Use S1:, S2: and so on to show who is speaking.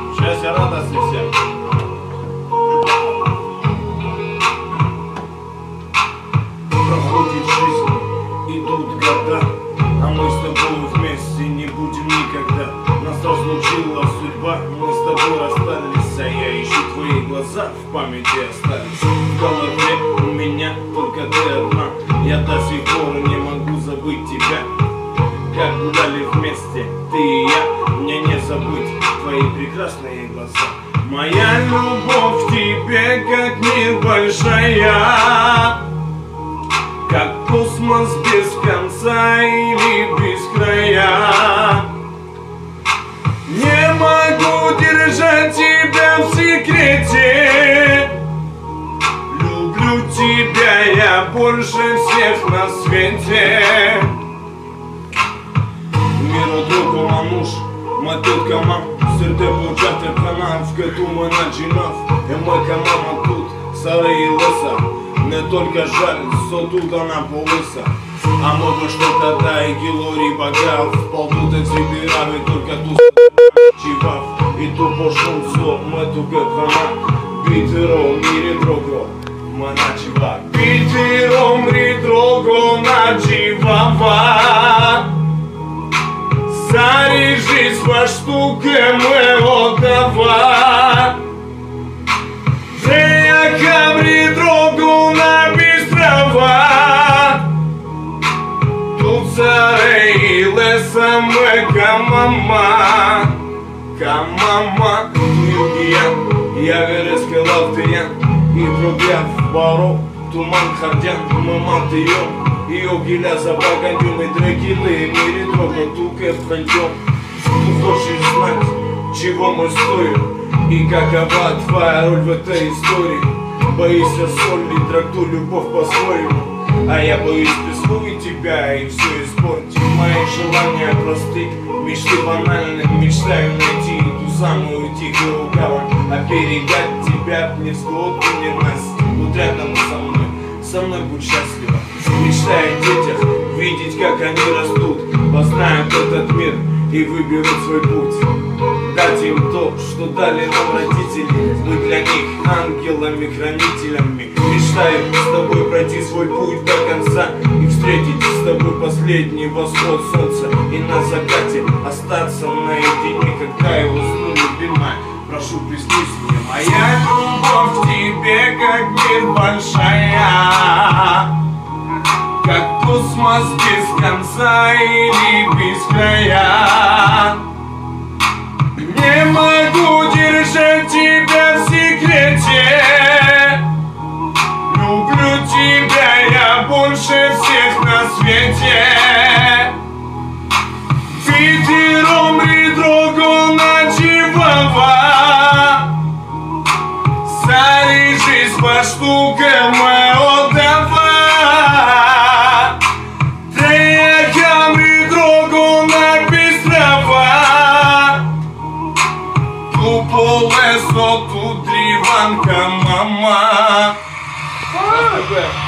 S1: Счастья, радости всем. Проходит жизнь, идут года, а мы с тобой вместе не будем никогда. Нас разлучила судьба, мы с тобой расстались, а я ищу твои глаза, в памяти остались. В голове у меня только ты одна, я до сих пор не могу забыть тебя. Как гуляли вместе, ты и я, мне не забыть твои прекрасные глаза. Моя любовь к тебе, как мир большая, как космос без конца или без края. Не могу держать тебя в секрете, люблю тебя я больше всех на свете. Миру другого муж, мы тут команд, среди початок канал, в кету мы начинав, и мы команда тут, старые леса. Не только жаль, что тут она полыса. А много что тогда и килори баграв, полтута цибирами, только тут чивав. И ту пошел зло, мы тука хана, битером мире дрого, мы начива. Битером мире дрого начивава. Зарежись во штуке мы отдава. Рея камри дрогу на бистрова. Тут царей леса мы камама. Камама, я вереска лавтия. И пробяв баро, туман хардян, мы матыем. И огиля за баганьем, и драгилы, мире дрога, тука вхандем. Ты хочешь знать, чего мы стоим, и какова твоя роль в этой истории? Боишься соли, трактуй любовь по-своему, а я боюсь присвоить тебя и все испортить. Мои желания просты, мечты банальны, мечтаю найти ту самую тихую гавань, оберегать тебя не взгод, не Настя. Вот рядом со мной будь счастлива. Мечтай о детях, видеть, как они растут, познают этот мир и выберут свой путь. Дать им то, что дали нам родители, быть для них ангелами-хранителями. Мечтаю с тобой пройти свой путь до конца и встретить с тобой последний восход солнца. И на закате остаться наедине, когда я усну, любимая. Прошу, приснись мне, моя любовь к тебе, как мир большая, как космос без конца или без края. Не могу держать тебя в секрете, люблю тебя я больше всех на свете. Ветером и дрогу начивава. Зарежись по штукам мы отдава. Треякам и дрогу на бистрова. Тупо лесо, тут дриванка, мама.